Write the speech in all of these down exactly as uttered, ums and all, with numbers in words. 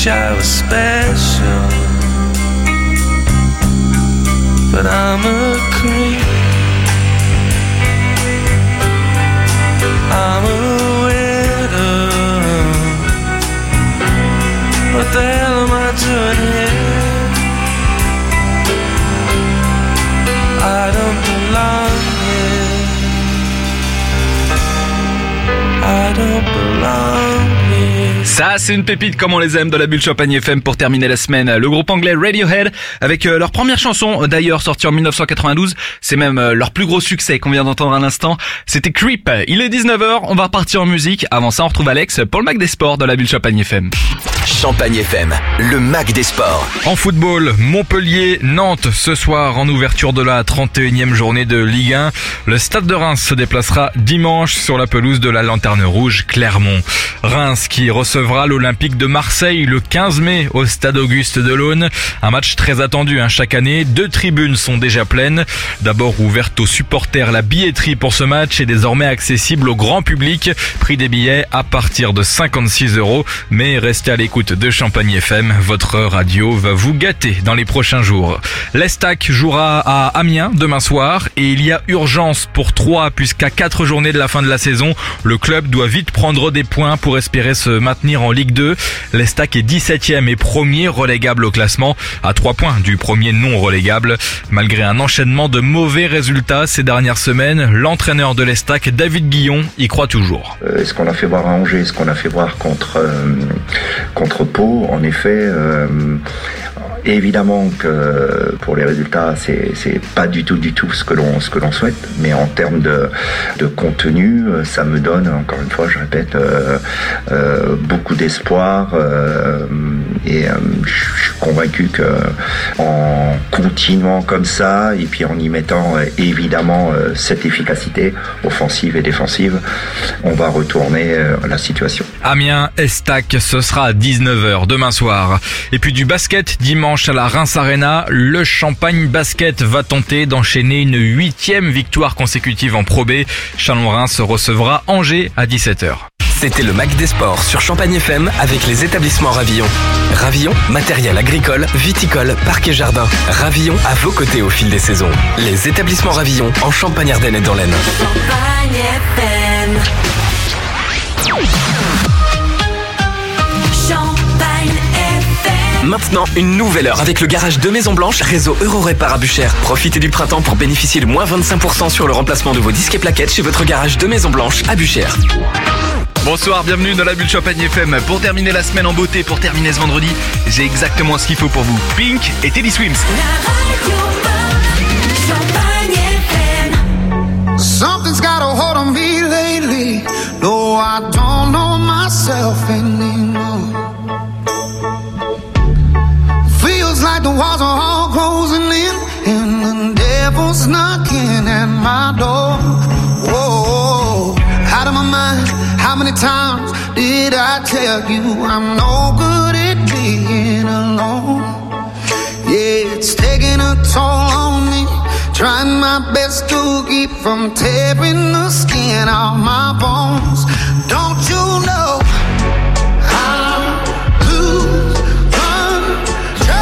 wish I was special, but I'm a creep. I'm a widow. What the hell am I doing here? I don't belong here. I don't belong here. Ça, c'est une pépite comme on les aime dans la bulle Champagne F M pour terminer la semaine. Le groupe anglais Radiohead avec euh, leur première chanson, d'ailleurs sortie en dix-neuf cent quatre-vingt-douze. C'est même euh, leur plus gros succès qu'on vient d'entendre à l'instant. C'était Creep. Il est dix-neuf heures, on va repartir en musique. Avant ça, on retrouve Alex pour le Mac des Sports de la bulle Champagne F M. Champagne F M, le Mac des Sports. En football, Montpellier-Nantes ce soir en ouverture de la trente et unième journée de Ligue un. Le Stade de Reims se déplacera dimanche sur la pelouse de la Lanterne Rouge Clermont. Reims qui recevra l'Olympique de Marseille le quinze mai au Stade Auguste Delaune. Un match très attendu hein, chaque année. Deux tribunes sont déjà pleines. D'abord ouverte aux supporters, la billetterie pour ce match est désormais accessible au grand public. Prix des billets à partir de cinquante-six euros. Mais restez à l'écoute de Champagne F M, votre radio va vous gâter dans les prochains jours. L'Estac jouera à Amiens demain soir et il y a urgence pour trois puisqu'à quatre journées de la fin de la saison, le club doit vite prendre des points pour espérer se maintenir en Ligue deux. L'Estac est dix-septième et premier relégable au classement à trois points du premier non relégable. Malgré un enchaînement de mauvais résultats ces dernières semaines, l'entraîneur de l'Estac, David Guillon, y croit toujours. Euh, ce qu'on a fait voir à Angers, ce qu'on a fait voir contre euh, contre Pau, en effet, euh, évidemment que pour les résultats, c'est c'est pas du tout du tout ce que l'on ce que l'on souhaite, mais en termes de de contenu, ça me donne encore une fois, je répète, euh, euh, beaucoup d'espoir euh, et euh, je suis convaincu que en continuant comme ça et puis en y mettant euh, évidemment euh, cette efficacité offensive et défensive, on va retourner euh, la situation. Amiens Estac, ce sera à dix-neuf heures demain soir. Et puis du basket dimanche à la Reims Arena, le Champagne Basket va tenter d'enchaîner une huitième victoire consécutive en Pro B. Chalon-Reims recevra Angers à dix-sept heures. C'était le Mac des Sports sur Champagne F M avec les établissements Ravillon. Ravillon, matériel agricole, viticole, parc et jardin. Ravillon à vos côtés au fil des saisons. Les établissements Ravillon en Champagne-Ardenne et dans l'Aisne. Champagne F M. Champagne F M. Maintenant, une nouvelle heure avec le garage de Maison Blanche, réseau Eurorépar à Buchères. Profitez du printemps pour bénéficier de moins vingt-cinq pour cent sur le remplacement de vos disques et plaquettes chez votre garage de Maison Blanche à Buchères. Bonsoir, bienvenue dans la bulle Champagne F M. Pour terminer la semaine en beauté, pour terminer ce vendredi, j'ai exactement ce qu'il faut pour vous. Pink et Teddy Swims. Something's got a hold on me lately. No, I don't know myself anymore. Feels like the walls are all closing in and the devil's knocking at my door. Whoa, out of my mind. How many times did I tell you I'm no good at being alone? Yeah, it's taking a toll on me. Trying my best to keep from tearing the skin off my bones. Don't you know I lose control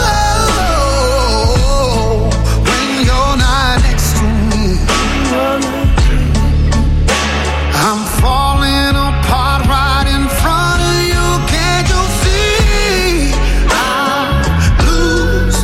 when you're not next to me? I'm falling apart right in front of you. Can't you see? I lose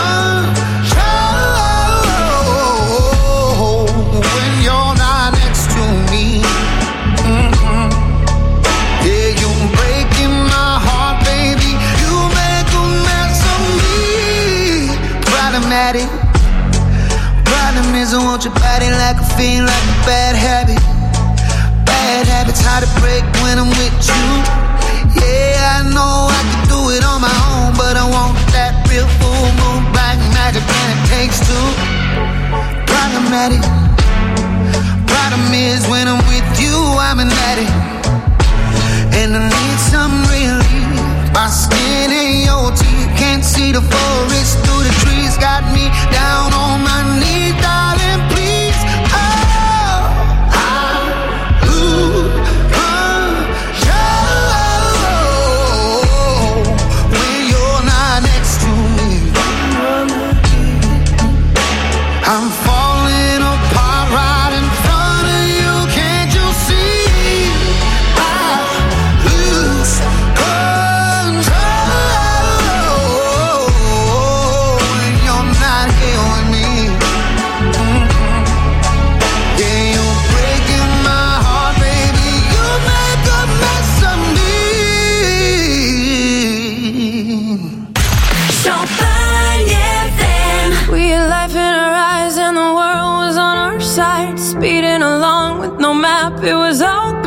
control when you're not next to me. Mm-hmm. Yeah, you're breaking my heart, baby. You make a mess of me. Problematic. Problem is I want your body like a fiend, like a bad habit. Bad habits hard to break when I'm with you. Yeah, I know I can do it on my own, but I want that real full moon black magic, and it takes two. Problematic. Problem is when I'm with you, I'm an addict, and I need some relief. My skin ain't your teeth, can't see the forest through the trees. Got me down on my knees, darling, please.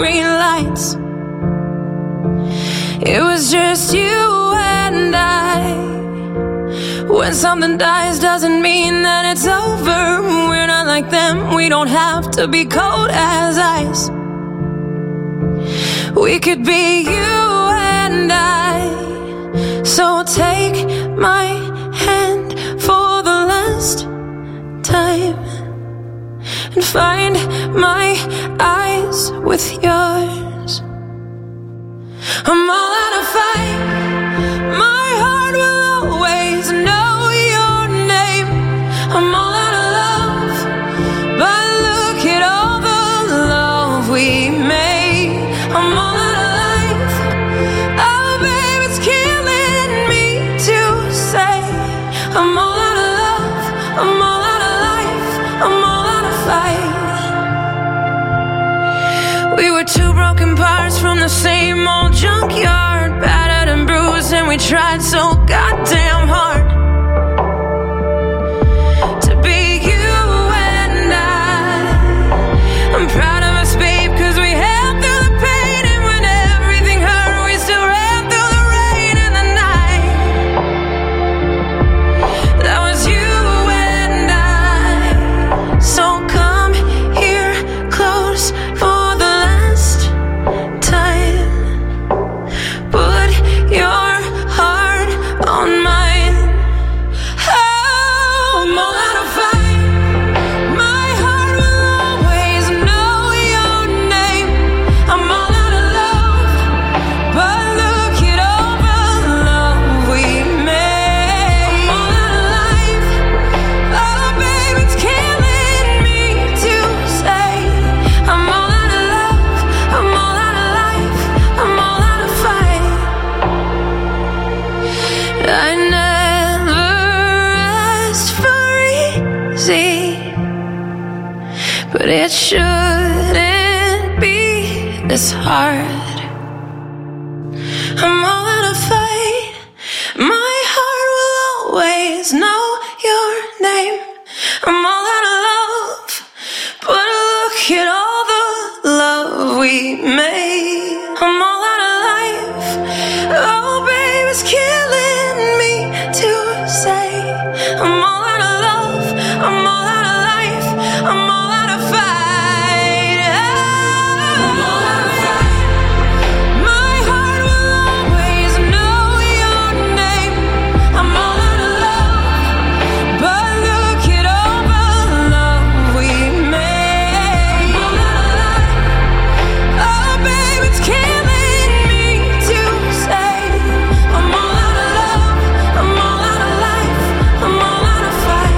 green lights. It was just you and I. When something dies doesn't mean that it's over. We're not like them, we don't have to be cold as ice. We could be you and I. So take my hand for the last time and find my eyes with yours. I'm all out of fight. My heart will always know your name. I'm all out of love, but look at all the love we made. I'm all out of life. Oh, babe, it's killing me to say. I'm all out of love. I'm all out of life. I'm all out of fight. We were two broken parts from the same old junkyard, battered and bruised, and we tried so goddamn hard to be you and I. I'm proud of us, babe, cause we held through the pain, and when everything hurt, we still ran through the rain and the night. That was you and I. So come here close for the last time. Put your heart on mine. Oh, I'm all out of fight. My heart will always know your name. I'm all out of love, but look at all the love we made. I'm all out of life. Oh, babe, it's killing me to say. I'm all out of love. I'm all out of life. I'm all out of fight. I never asked for easy, but it shouldn't be this hard. I'm all out of fight. My heart will always know your name. I'm all out of love, but look at all the love we made. I'm all out of life. Oh, babe, it's killing me to say. I'm all out of love. I'm all out of life. I'm all out of fight. I'm all out of fight. My heart will always know your name. I'm all out of love, but look at all the love we made. I'm all out of life. Oh, babe, it's killing me to say. I'm all out of love. I'm all out of life. I'm all out of fight.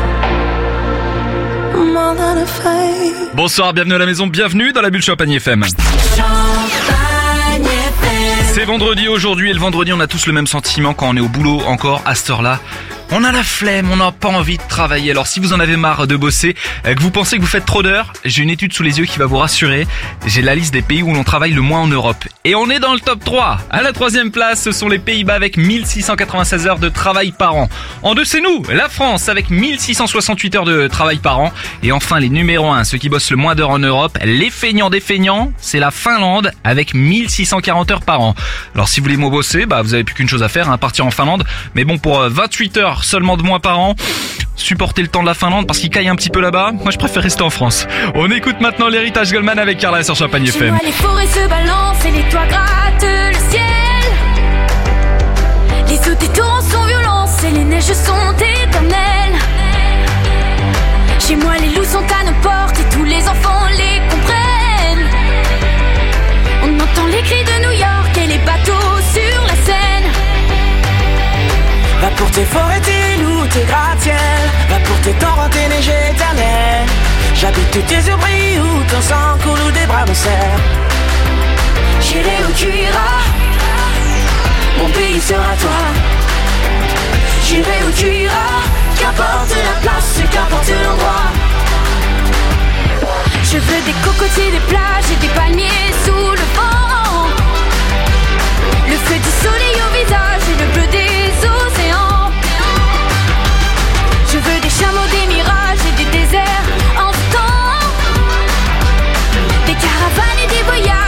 I'm all out of fight. Bonsoir, bienvenue à la maison, bienvenue dans la bulle Champagne F M. Champagne F M. C'est vendredi aujourd'hui et le vendredi on a tous le même sentiment quand on est au boulot encore à cette heure-là. On a la flemme, on n'a pas envie de travailler. Alors si vous en avez marre de bosser, euh, que vous pensez que vous faites trop d'heures, j'ai une étude sous les yeux qui va vous rassurer. J'ai la liste des pays où l'on travaille le moins en Europe. Et on est dans le top trois. À la troisième place, ce sont les Pays-Bas avec mille six cent quatre-vingt-seize heures de travail par an. En deux, c'est nous, la France, avec mille six cent soixante-huit heures de travail par an. Et enfin, les numéros un, ceux qui bossent le moins d'heures en Europe, les feignants des feignants, c'est la Finlande avec mille six cent quarante heures par an. Alors si vous voulez moins bosser, bah vous avez plus qu'une chose à faire, hein, partir en Finlande. Mais bon, pour euh, vingt-huit heures seulement de moins par an, supporter le temps de la Finlande parce qu'il caille un petit peu là-bas, moi je préfère rester en France. On écoute maintenant l'héritage Goldman avec Carla sur Champagne F Chez M. moi, les forêts se balancent et les toits grattent le ciel. Les eaux des torrents sont violentes et les neiges sont éternelles. Chez moi, les loups sont à nos portes et tous les enfants les comprennent. On entend les cris de New York et les bateaux sur la Seine. Va pour tes forêts, tes loups, tes gratte-ciel. Va pour tes torrents, tes neiges éternelles. J'habite tes yeux brillent où ton sang coule ou des bras me serrent. J'irai où tu iras, mon pays sera toi. J'irai où tu iras, qu'importe la place et qu'importe l'endroit. Je veux des cocotiers, des plages et des palmiers sous le vent. Le feu du soleil au visage et le bleu des océans. Je veux des chameaux, des mirages et des déserts en temps. Des caravanes et des voyages.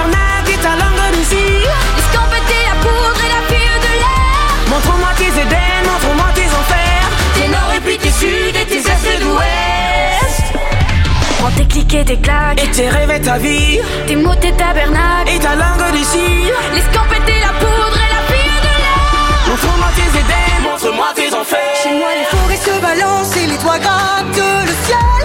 tabernacle et ta langue de cire. Les scampette et la poudre et la fille de l'air. Montre-moi tes Éden, montre-moi tes enfers. Tes nord et puis tes sud et tes est et d'ouest. Prends tes clics et tes claques. Et tes rêves et ta vie. Tes mots, tes tabernacles. Et ta langue de cire. Les scampette et la poudre et la fille de l'air. Montre-moi tes Éden, montre-moi tes enfers. Chez moi les forêts se balancent et les toits grattent le ciel.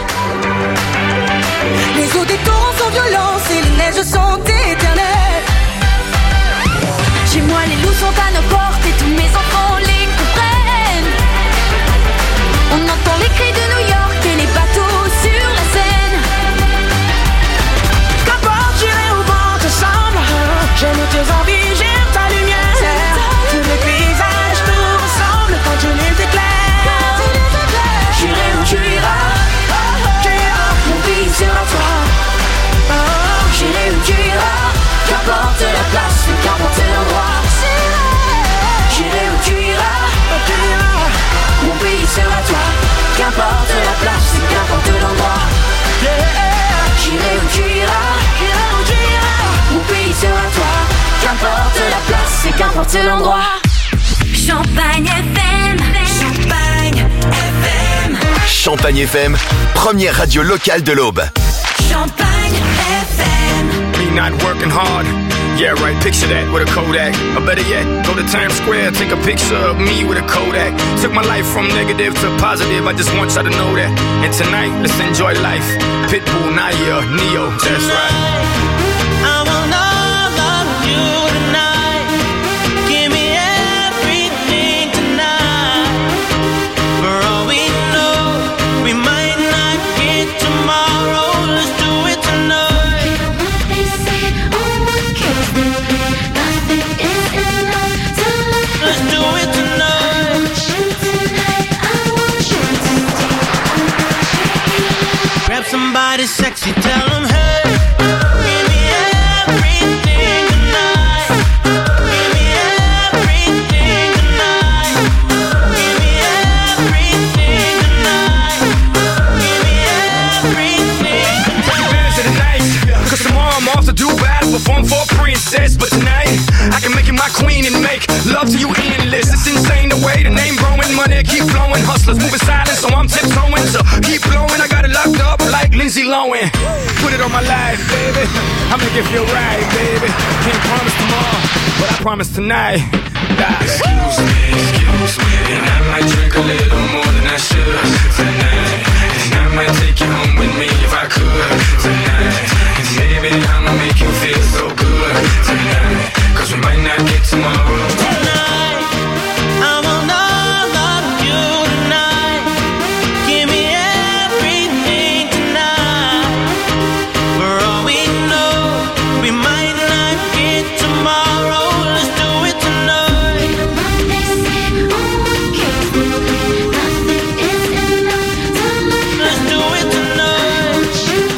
Les eaux des torrents sont violentes et les neiges sont éternelles. Chez moi les loups sont à nos portes et tous mes enfants les comprennent. On entend les cris de New York et les bateaux sur la Seine. Qu'importe, j'irai au vent te semble. J'aime tes envies, j'aime ta lumière. Tous les paysages te ressemblent quand tu les éclaires. J'irai où tu iras, tu iras, mon pays sera toi. J'irai où tu iras, qu'importe la place, qu'importe l'endroit. J'irai où tu iras, tu iras, mon pays sera toi. Qu'importe la place, qu'importe l'endroit. J'irai où tu iras, j'irai où tu iras, mon pays sera toi. Qu'importe la place, qu'importe l'endroit. Champagne F M, Champagne F M, Champagne F M, première radio locale de l'Aube. Champagne F M. Me not working hard. Yeah, right, picture that with a Kodak. Or better yet, go to Times Square, take a picture of me with a Kodak. Took my life from negative to positive, I just want y'all to know that. And tonight, let's enjoy life. Pitbull, Naya, Neo, that's right. I want all of you tonight. Give me everything tonight. For all we know, we might not get tomorrow. Let's do it tonight. Let's do it tonight. Grab somebody sexy, tell them hey. Give me everything tonight. Give me everything tonight. Give me everything tonight. Give me everything Take advantage of the night, cause tomorrow I'm off to do battle, perform for a princess. But tonight, I can make you my queen and make love to you endless. It's insane the way the name growing, money keep flowing. Hustlers moving silent, so I'm tiptoeing. So keep blowing, I got it locked up like Lindsay Lohan. Put it on my life, baby, I'll make it feel right, baby. Can't promise tomorrow, but I promise tonight. Die. Excuse me, excuse me, and I might drink a little more than I should tonight. And I might take you home with me if I could tonight. And maybe I'ma make you feel so good tonight. Cause we might not get tomorrow. tonight. I want all of you tonight. Give me everything tonight. For all we know, we might not get tomorrow. Let's do it tonight. Let's do it tonight.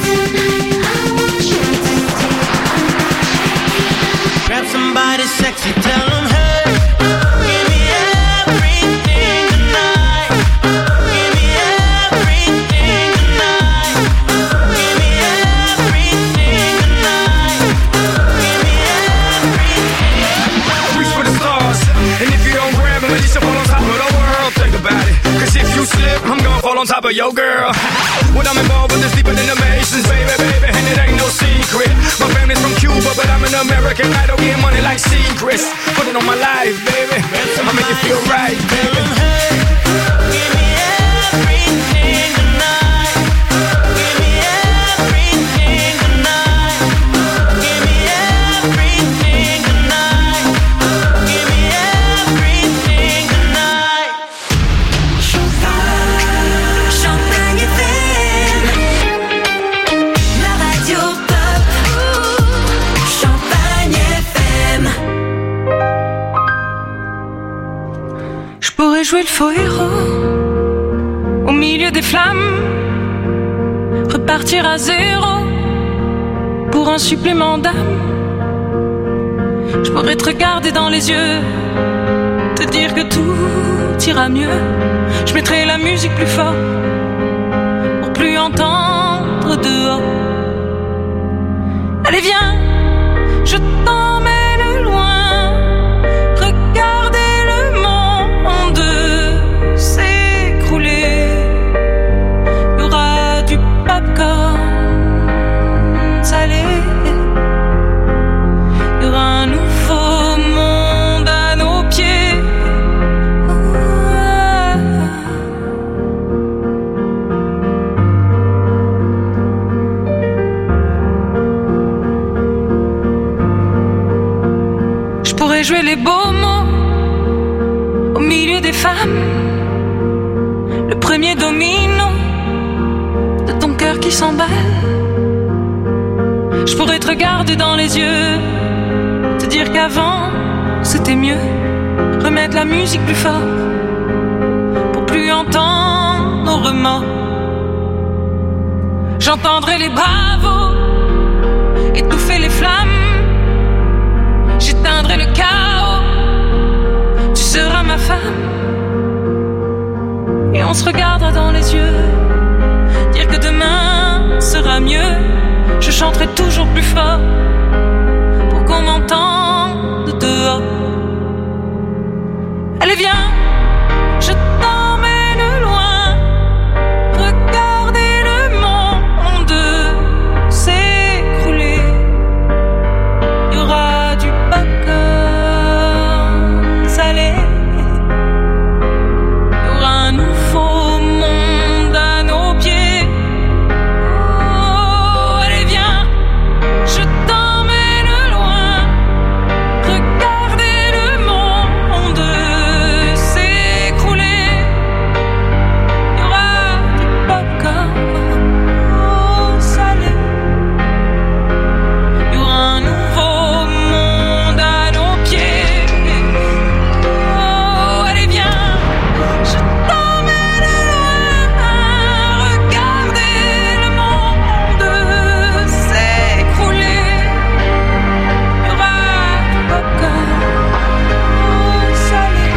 Grab somebody sexy, tell them hey. Give me everything tonight. Give me everything tonight. Give me everything tonight. Give me everything. Reach for the stars, and if you don't grab them, at least you fall on top of the world. Think about it, cause if you slip, I'm gonna fall on top of your girl. When I'm involved with this deeper than the Masons, baby, baby, and it ain't no secret. My family's from Cuba, but I'm an American idol, getting money like secrets. Put it on my life, baby, I'll make you feel right, baby. Give me everything tonight. Give me everything tonight. Give me everything tonight. Give me everything tonight. Champagne, Champagne F M, la radio pop. Champagne F M. Je pourrais jouer le faux héros au milieu des flammes, repartir à zéro pour un supplément d'âme. Je pourrais te regarder dans les yeux, te dire que tout ira mieux. Je mettrai la musique plus fort pour plus entendre dehors. Allez viens, pourrais jouer les beaux mots au milieu des femmes, le premier domino de ton cœur qui s'emballe. Je pourrais te regarder dans les yeux, te dire qu'avant c'était mieux, remettre la musique plus fort pour plus entendre nos remords. J'entendrai les bravos étouffer les flammes, j'éteindrai le chaos, tu seras ma femme. Et on se regardera dans les yeux, dire que demain sera mieux. Je chanterai toujours plus fort pour qu'on m'entende dehors. Allez viens, je t'emmène loin, regardez le monde s'écrouler. Il y aura du popcorn salé, il y aura un nouveau monde à nos pieds. Oh, allez viens, je t'emmène loin, regardez le monde s'écrouler. Il y aura du popcorn salé, il y aura un nouveau monde à nos pieds. Oh, allez viens, je t'emmène loin, regardez le monde s'écrouler. Il y aura du popcorn salé,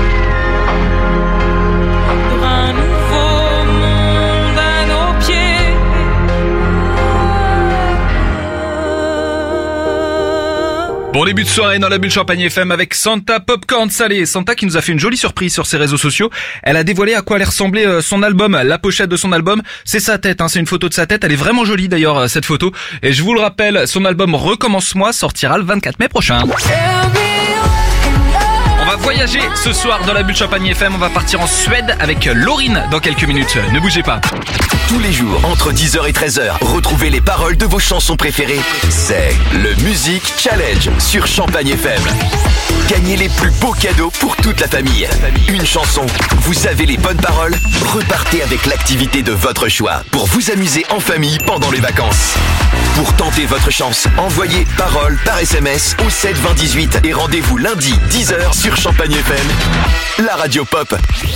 il y aura un nouveau monde à nos pieds. Bon début de soirée dans la bulle Champagne F M avec Santa Popcorn Salé. Santa qui nous a fait une jolie surprise sur ses réseaux sociaux. Elle a dévoilé à quoi allait ressembler euh, son album, la pochette de son album. C'est sa tête, hein, c'est une photo de sa tête. Elle est vraiment jolie d'ailleurs euh, cette photo. Et je vous le rappelle, son album Recommence-moi sortira le vingt-quatre mai prochain. On va voyager ce soir dans la bulle Champagne F M. On va partir en Suède avec Laurine dans quelques minutes. Ne bougez pas. Tous les jours, entre dix heures et treize heures, retrouvez les paroles de vos chansons préférées. C'est le Music Challenge sur Champagne F M. Gagnez les plus beaux cadeaux pour toute la famille. Une chanson, vous avez les bonnes paroles, repartez avec l'activité de votre choix pour vous amuser en famille pendant les vacances. Pour tenter votre chance, envoyez paroles par S M S au sept vingt dix-huit et rendez-vous lundi dix heures sur Champagne F M, la radio pop.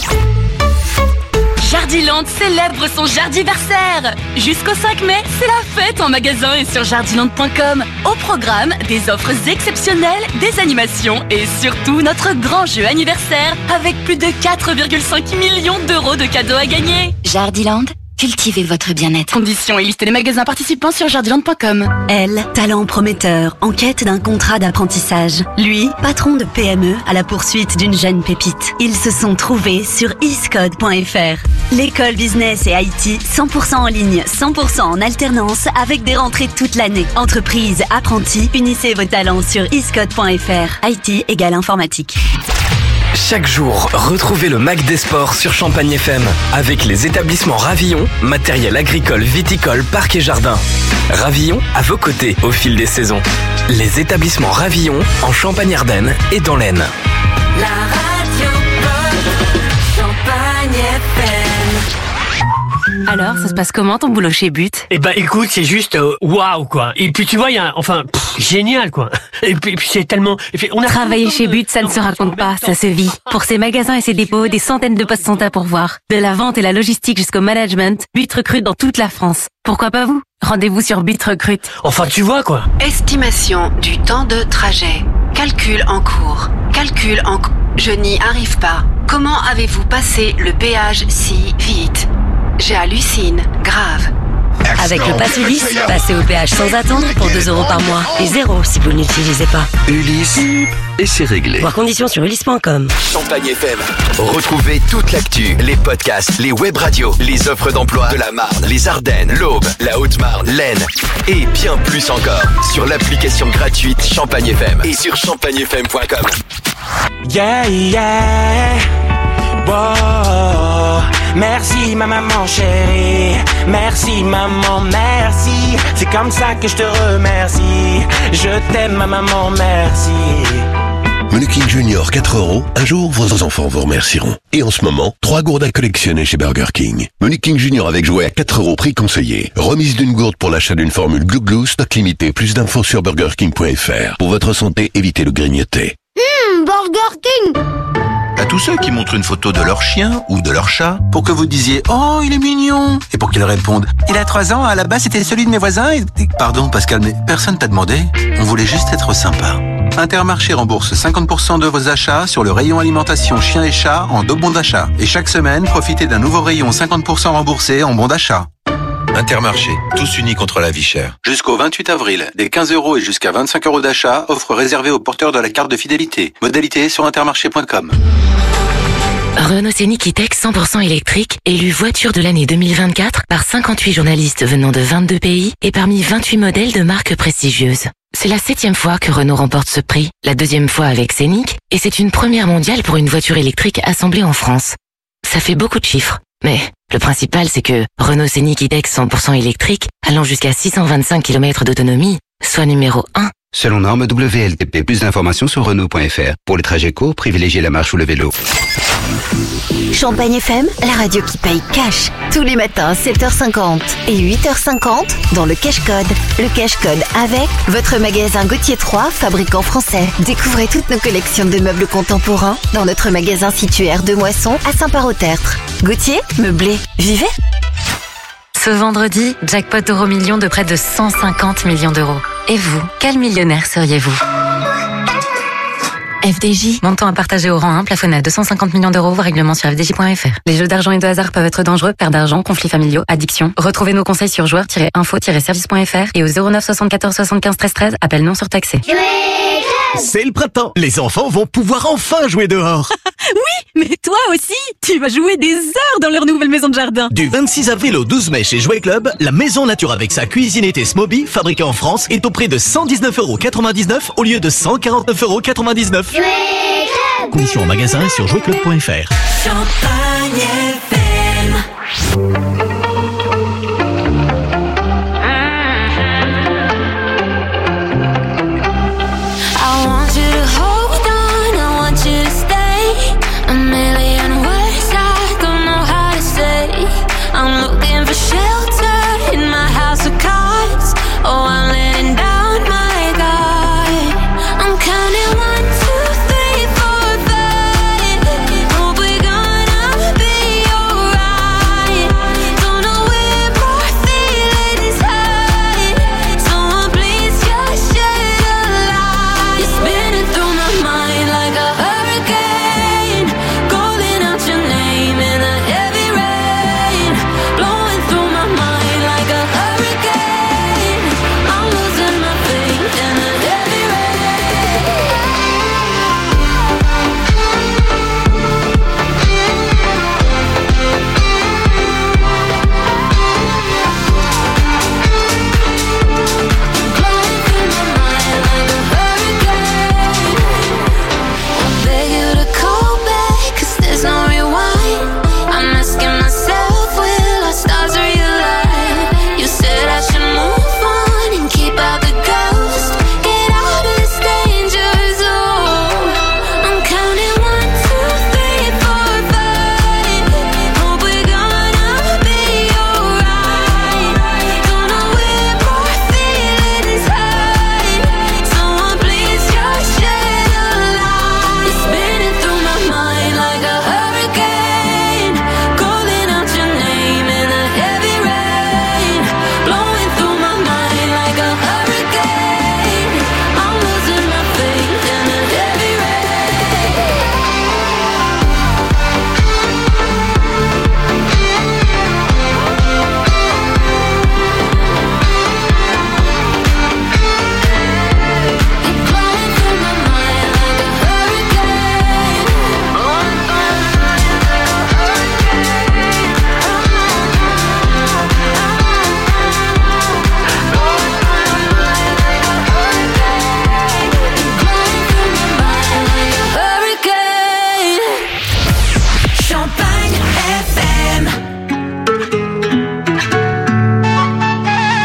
Jardiland célèbre son jardiversaire. Jusqu'au cinq mai, c'est la fête en magasin et sur jardiland point com. Au programme, des offres exceptionnelles, des animations et surtout notre grand jeu anniversaire avec plus de quatre virgule cinq millions d'euros de cadeaux à gagner. Jardiland, cultivez votre bien-être. Conditions et liste des magasins participants sur jardiland point com. Elle, talent prometteur, en quête d'un contrat d'apprentissage. Lui, patron de P M E à la poursuite d'une jeune pépite. Ils se sont trouvés sur iscode point f r. L'école business et I T, cent pour cent en ligne, cent pour cent en alternance, avec des rentrées toute l'année. Entreprise, apprentis, unissez vos talents sur iscode point f r. I T égale informatique. Chaque jour, retrouvez le Mac des Sports sur Champagne F M avec les établissements Ravillon, matériel agricole, viticole, parc et jardin. Ravillon à vos côtés au fil des saisons. Les établissements Ravillon en Champagne-Ardenne et dans l'Aisne. La radio pop, Champagne F M. Alors, ça se passe comment ton boulot chez But? Eh ben, écoute, c'est juste euh, waouh quoi. Et puis tu vois, il y a, enfin, pff, génial quoi. Et puis, et puis c'est tellement. Et puis, on a Travailler chez But, ça ne se raconte pas, ça se vit. Pour ses magasins et ses dépôts, des centaines de postes sont à pourvoir. De la vente et la logistique jusqu'au management, But recrute dans toute la France. Pourquoi pas vous? Rendez-vous sur But Recrute. Enfin, tu vois quoi. Estimation du temps de trajet. Calcul en cours. Calcul en cours. Je n'y arrive pas. Comment avez-vous passé le péage si vite? J'hallucine, grave. Avec le pass Ulysse, passez au péage sans attendre pour deux euros par mois. Et zéro si vous ne l'utilisez pas. Ulysse, et c'est réglé. Voir conditions sur ulysse point com. Champagne F M. Retrouvez toute l'actu, les podcasts, les web radios, les offres d'emploi de la Marne, les Ardennes, l'Aube, la Haute-Marne, l'Aisne et bien plus encore sur l'application gratuite Champagne F M et sur champagne f m point com. Yeah, yeah. Wow. Merci ma maman chérie, merci maman, merci. C'est comme ça que je te remercie. Je t'aime ma maman, merci. Menu King Junior quatre euros. Un jour, vos enfants vous remercieront. Et en ce moment, trois gourdes à collectionner chez Burger King. Menu King Junior avec jouet à quatre euros, prix conseillé. Remise d'une gourde pour l'achat d'une formule Glou Glou, stock limité. Plus d'infos sur burger king point f r. Pour votre santé, évitez le grignoter. Hum, Burger King. À tous ceux qui montrent une photo de leur chien ou de leur chat pour que vous disiez « Oh, il est mignon !» et pour qu'ils répondent « Il a trois ans, à la base c'était celui de mes voisins et... » Pardon Pascal, mais personne t'a demandé. On voulait juste être sympa. Intermarché rembourse cinquante pour cent de vos achats sur le rayon alimentation chien et chat en deux bons d'achat. Et chaque semaine, profitez d'un nouveau rayon cinquante pour cent remboursé en bons d'achat. Intermarché, tous unis contre la vie chère. Jusqu'au vingt-huit avril, des quinze euros et jusqu'à vingt-cinq euros d'achat, offre réservée aux porteurs de la carte de fidélité. Modalité sur intermarché point com. Renault Scénic E-Tech cent pour cent électrique, élu voiture de l'année deux mille vingt-quatre par cinquante-huit journalistes venant de vingt-deux pays et parmi vingt-huit modèles de marques prestigieuses. C'est la septième fois que Renault remporte ce prix, la deuxième fois avec Scénic, et c'est une première mondiale pour une voiture électrique assemblée en France. Ça fait beaucoup de chiffres, mais le principal c'est que Renault Scénic E-Tech cent pour cent électrique, allant jusqu'à six cent vingt-cinq kilomètres d'autonomie, soit numéro un. Selon norme W L T P, plus d'informations sur Renault point f r. Pour les trajets courts, privilégiez la marche ou le vélo. Champagne F M, la radio qui paye cash. Tous les matins à sept heures cinquante et huit heures cinquante dans le Cash Code. Le Cash Code avec votre magasin Gauthier trois, fabricant français. Découvrez toutes nos collections de meubles contemporains dans notre magasin situé aire de Moisson à Saint-Parot-Tertre. Gauthier, meublé, vivez. Ce vendredi, jackpot Euro Million de près de cent cinquante millions d'euros. Et vous, quel millionnaire seriez-vous ? F D J, montant à partager au rang un, plafonné à deux cent cinquante millions d'euros, voir règlement sur f d j point f r. Les jeux d'argent et de hasard peuvent être dangereux, perte d'argent, conflits familiaux, addiction. Retrouvez nos conseils sur joueurs tiret info tiret service point f r et au zéro neuf soixante-quatorze soixante-quinze treize treize, appel non surtaxé. C'est le printemps, les enfants vont pouvoir enfin jouer dehors. Oui, mais toi aussi, tu vas jouer des heures dans leur nouvelle maison de jardin. Du vingt-six avril au douze mai chez Jouet Club, la maison nature avec sa cuisinette Smoby, fabriquée en France, est au prix de cent dix-neuf euros quatre-vingt-dix-neuf au lieu de cent quarante-neuf euros quatre-vingt-dix-neuf. Conditions en magasin et sur jouet club point f r. Champagne F M. Oh, I'm letting down my guard. I'm counting one, two, three, four, five. Hope we're gonna be alright. Don't know where more feelings hide. Someone please just shed a light. You're spinning through my mind like a hurricane, calling out your name in the heavy rain, blowing through my mind like a hurricane.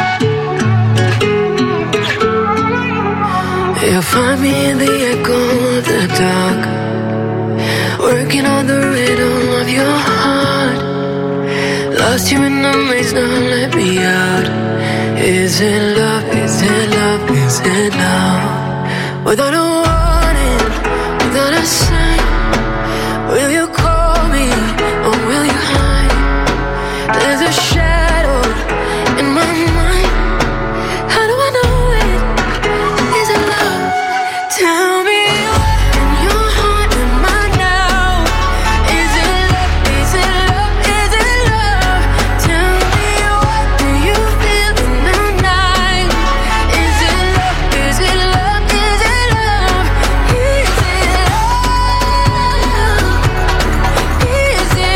You'll find me in the echo of the dark, working on the rhythm of your heart. Lost you in the maze, now let me out. Is it love, is it love, is it love? Without a warning, without a sign, will you call me or will you hide? There's a shadow in my mind. How do I know it? Is it love? Tell me what in your heart am I now? Is it love? Is it love? Is it love? Tell me what do you feel in the night? Is it love? Is it love? Is it love? Is it love? Is it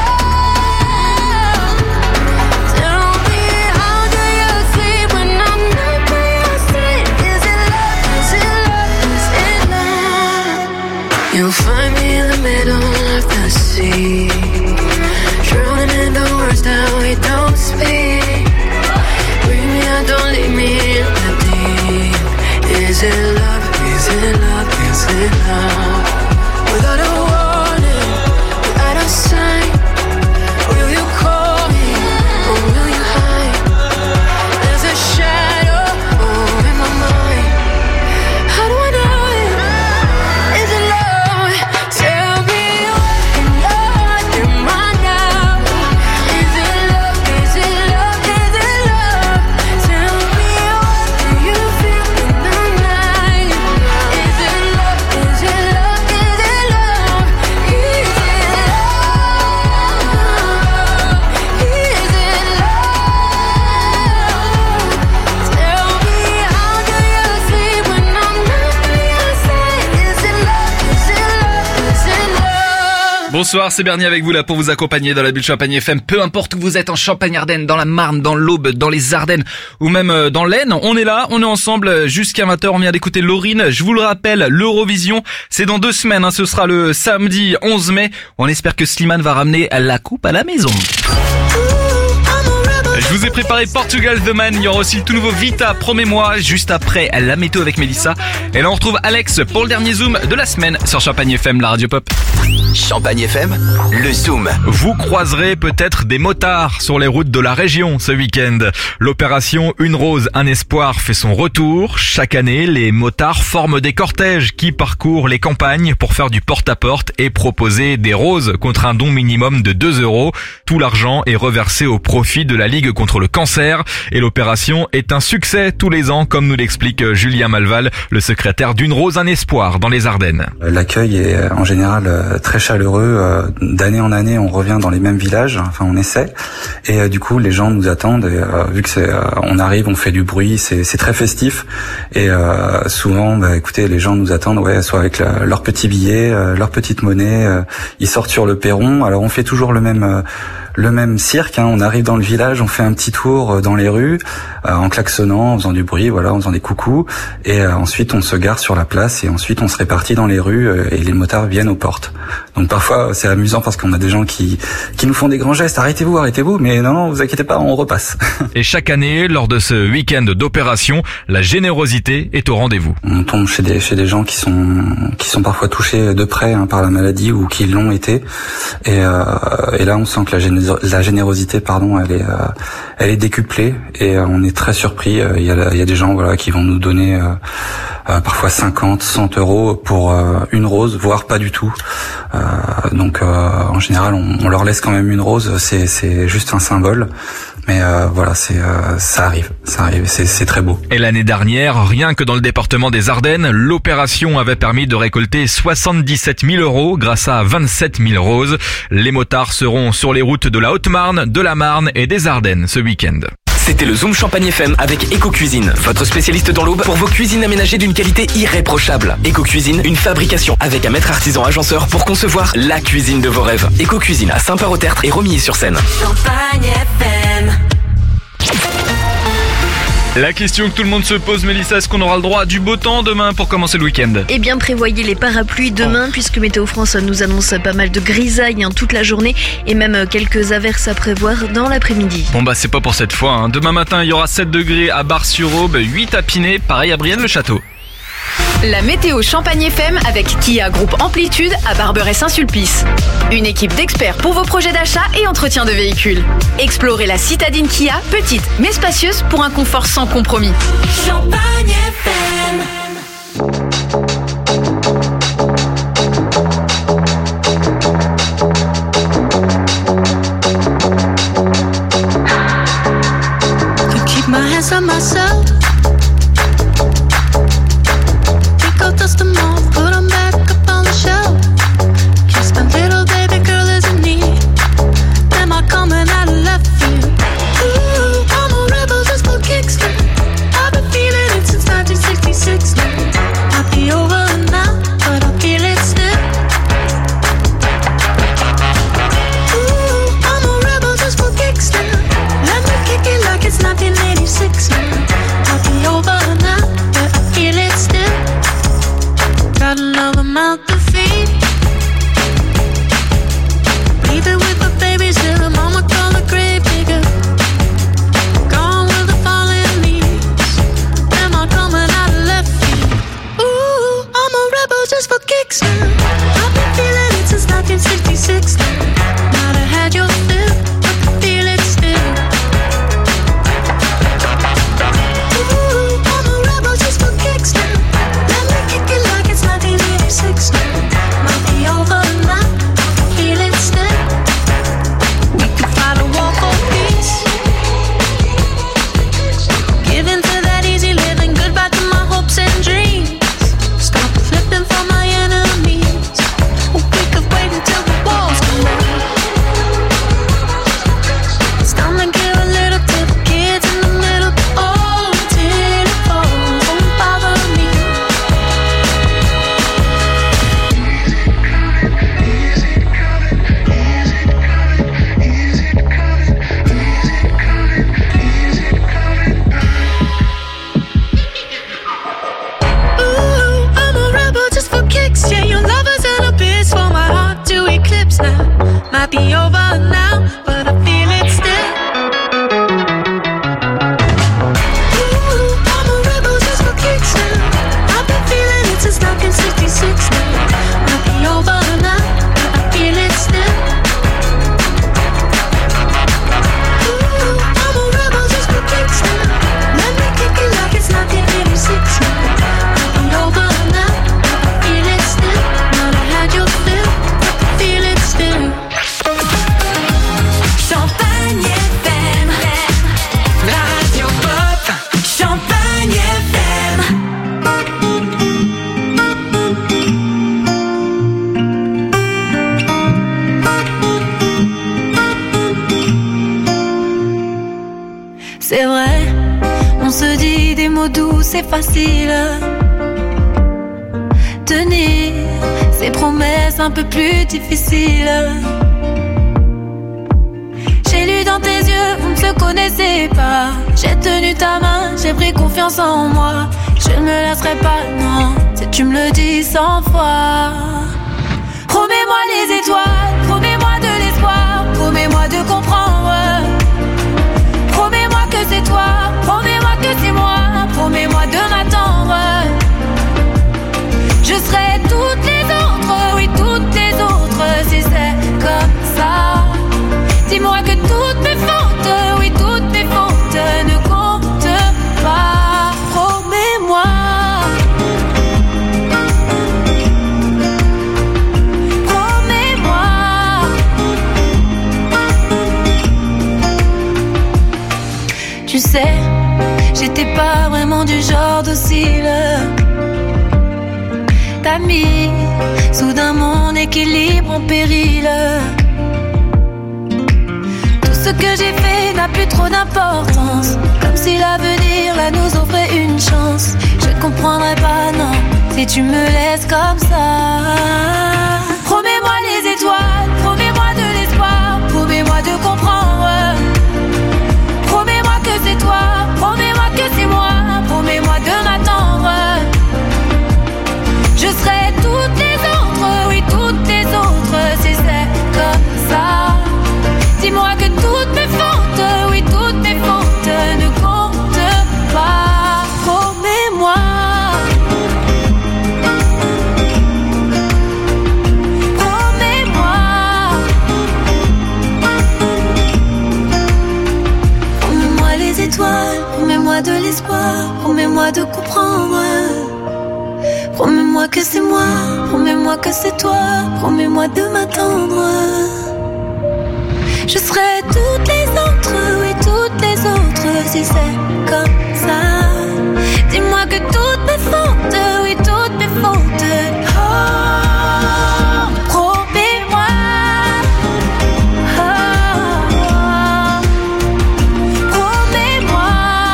love? Tell me how do you sleep when I'm not by your side? Is it love? Is it love? Is it love? You'll find me in the middle of the sea, drowning in the words that we don't speak. Bring me out, don't leave me in the deep. Is it love? Is it love? Is it love? Without a warning, without a sign, will you call me or will you hide? There's a shadow oh, in my mind. How do I know it? Is it love? Tell me what in your heart am I now? Is it love? Is it love? Is it love? Tell me what do you feel in the night? Is it love? Is it love? Is it love? Is it love? Is it love? Tell me how do you sleep when I'm not by your side? Is it love? Is it love? Is it love? Bonsoir, c'est Bernie avec vous là pour vous accompagner dans la bulle Champagne F M. Peu importe où vous êtes, en Champagne-Ardenne, dans la Marne, dans l'Aube, dans les Ardennes ou même euh, dans l'Aisne, on est là, on est ensemble jusqu'à vingt heures. On vient d'écouter Laurine. Je vous le rappelle, l'Eurovision, c'est dans deux semaines, hein, ce sera le samedi onze mai. On espère que Slimane va ramener la coupe à la maison. Je vous ai préparé Portugal The Man, il y aura aussi le tout nouveau Vita, promets-moi, juste après la météo avec Mélissa. Et là on retrouve Alex pour le dernier Zoom de la semaine sur Champagne F M, la radio pop. Champagne F M, le Zoom. Vous croiserez peut-être des motards sur les routes de la région ce week-end. L'opération Une Rose, un Espoir fait son retour. Chaque année, les motards forment des cortèges qui parcourent les campagnes pour faire du porte-à-porte et proposer des roses contre un don minimum de deux euros. Tout l'argent est reversé au profit de la Ligue contre le cancer et l'opération est un succès tous les ans, comme nous l'explique Julien Malval, le secrétaire d'Une Rose, un Espoir dans les Ardennes. L'accueil est en général très chaleureux. D'année en année, on revient dans les mêmes villages, enfin on essaie, et du coup les gens nous attendent. Et, euh, vu que c'est, euh, on arrive, on fait du bruit, c'est, c'est très festif. Et euh, souvent, bah, écoutez, les gens nous attendent, ouais, soit avec la, leur petit billet, euh, leur petite monnaie. Euh, ils sortent sur le perron. Alors on fait toujours le même. Euh, le même cirque, hein. On arrive dans le village, on fait un petit tour dans les rues, euh, en klaxonnant, en faisant du bruit, voilà, en faisant des coucous, et euh, ensuite on se gare sur la place, et ensuite on se répartit dans les rues, euh, et les motards viennent aux portes. Donc parfois c'est amusant parce qu'on a des gens qui qui nous font des grands gestes, arrêtez-vous, arrêtez-vous, mais non, non, vous inquiétez pas, on repasse. Et chaque année, lors de ce week-end d'opération, la générosité est au rendez-vous. On tombe chez des chez des gens qui sont qui sont parfois touchés de près, hein, par la maladie ou qui l'ont été, et euh, et là on sent que la générosité La générosité, pardon, elle est, euh, elle est décuplée et euh, on est très surpris. Il y a, il y a des gens, voilà, qui vont nous donner euh, euh, parfois cinquante, cent euros pour euh, une rose, voire pas du tout. Euh, donc, euh, en général, on, on leur laisse quand même une rose. C'est, c'est juste un symbole. Mais euh, voilà, c'est euh, ça arrive, ça arrive, c'est, c'est très beau. Et l'année dernière, rien que dans le département des Ardennes, l'opération avait permis de récolter soixante-dix-sept mille euros grâce à vingt-sept mille roses. Les motards seront sur les routes de la Haute-Marne, de la Marne et des Ardennes ce week-end. C'était le Zoom Champagne F M avec Eco Cuisine, votre spécialiste dans l'Aube pour vos cuisines aménagées d'une qualité irréprochable. Eco Cuisine, une fabrication avec un maître artisan agenceur pour concevoir la cuisine de vos rêves. Eco Cuisine à Saint-Père-au-Tertre et Romilly-sur-Seine. Champagne F M. La question que tout le monde se pose, Mélissa, est-ce qu'on aura le droit à du beau temps demain pour commencer le week-end ? Eh bien, prévoyez les parapluies demain, oh. puisque Météo France nous annonce pas mal de grisailles, hein, toute la journée et même quelques averses à prévoir dans l'après-midi. Bon bah c'est pas pour cette fois, hein. Demain matin il y aura sept degrés à Bar-sur-Aube, huit à Pinet, pareil à Brienne-le-Château. La météo Champagne F M avec Kia Groupe Amplitude à Barberay-Saint-Sulpice. Une équipe d'experts pour vos projets d'achat et entretien de véhicules. Explorez la citadine Kia, petite mais spacieuse pour un confort sans compromis. Champagne F M. My hands on myself. Pick up, dust them off, put them back up on the shelf. Kiss my little baby girl is in need. Am I coming out of left field? Ooh, I'm a rebel just for kicks. I've been feeling it since nineteen sixty-six. Might be over now, but I feel it still. Ooh, I'm a rebel just for kicks. Let me kick it like it's nineteen eighty-six. I'll be over now, but I feel it still. Got another mouth to feed. Leaving with the babies till mama call the grave digger. Gone with the falling leaves. Am I coming out of left field? Ooh, I'm a rebel just for kicks now. I've been feeling it since nineteen sixty-six. Might have had your fill, but I feel it still. Might be over now, feel it still. We could fight a war for peace. Give in to that easy living, goodbye to my hopes and dreams. Stop flipping for my enemies. Or we could wait until the walls come down. It's time to give a little to the kids in the middle. Oh, till it falls, don't bother me. Yeah, your lovers and a bitch for my heart to eclipse now. Might be over now, but I feel it still. Ooh, I'm a rebel just for kicks now. I've been feeling it since nineteen sixty-six now. Might be over now, but I feel it still. Ooh, I'm a rebel just for kicks now. Let me kick it like it's nineteen eighty-six now. Might be over now. Champagne F M, la radio pop. Champagne F M. C'est vrai, on se dit des mots doux, c'est facile. Tenir ces promesses un peu plus difficiles. J'ai lu dans tes yeux, on ne se connaissait pas. J'ai tenu ta main, j'ai pris confiance en moi. Je ne me laisserai pas, non, si tu me le dis cent fois. Promets-moi les étoiles, promets-moi de l'espoir, promets-moi de comprendre. Promets-moi que c'est toi, promets-moi que c'est moi, promets-moi de m'attendre. Je serai toutes les autres, oui toutes les autres, si c'est comme ça. Dis-moi que toutes mes fautes, oui toutes mes fautes ne comptent pas. Promets-moi. Promets-moi. Tu sais, j'étais pas vraiment du genre docile. T'as mis soudain mon équilibre en péril. Tout ce que j'ai fait n'a plus trop d'importance. Comme si l'avenir là nous offrait une chance. Je ne comprendrai pas, non, si tu me laisses comme ça. Promets-moi les étoiles, promets-moi de l'espoir, promets-moi de comprendre. Promets-moi que c'est toi, promets-moi que c'est moi, promets-moi de m'attendre. Je serai toutes les autres, oui toutes les autres, si c'est comme ça. Dis-moi que toutes mes fautes, oui toutes mes fautes ne comptent pas. Promets-moi. pas de comprendre. Promets-moi que c'est moi, promets-moi que c'est toi, promets-moi de m'attendre. Je serai toutes les autres, oui toutes les autres, si c'est comme ça. Dis-moi que toutes mes fautes, oui toutes mes fautes. Oh, promets-moi. Oh, promets-moi.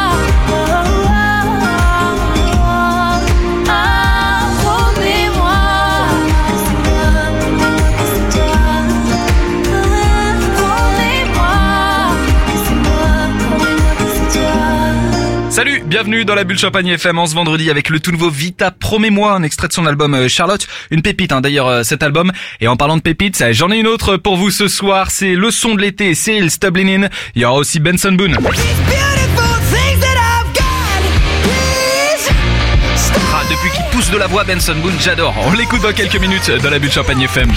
Salut, bienvenue dans la bulle Champagne F M en ce vendredi avec le tout nouveau Vita Promets-moi, un extrait de son album euh, Charlotte, une pépite hein, d'ailleurs euh, cet album. Et en parlant de pépites, ça, j'en ai une autre pour vous ce soir, c'est le son de l'été, c'est il Stublin In. Il y aura aussi Benson Boone. Ah, depuis qu'il pousse de la voix Benson Boone, j'adore. On l'écoute dans quelques minutes dans la bulle Champagne F M.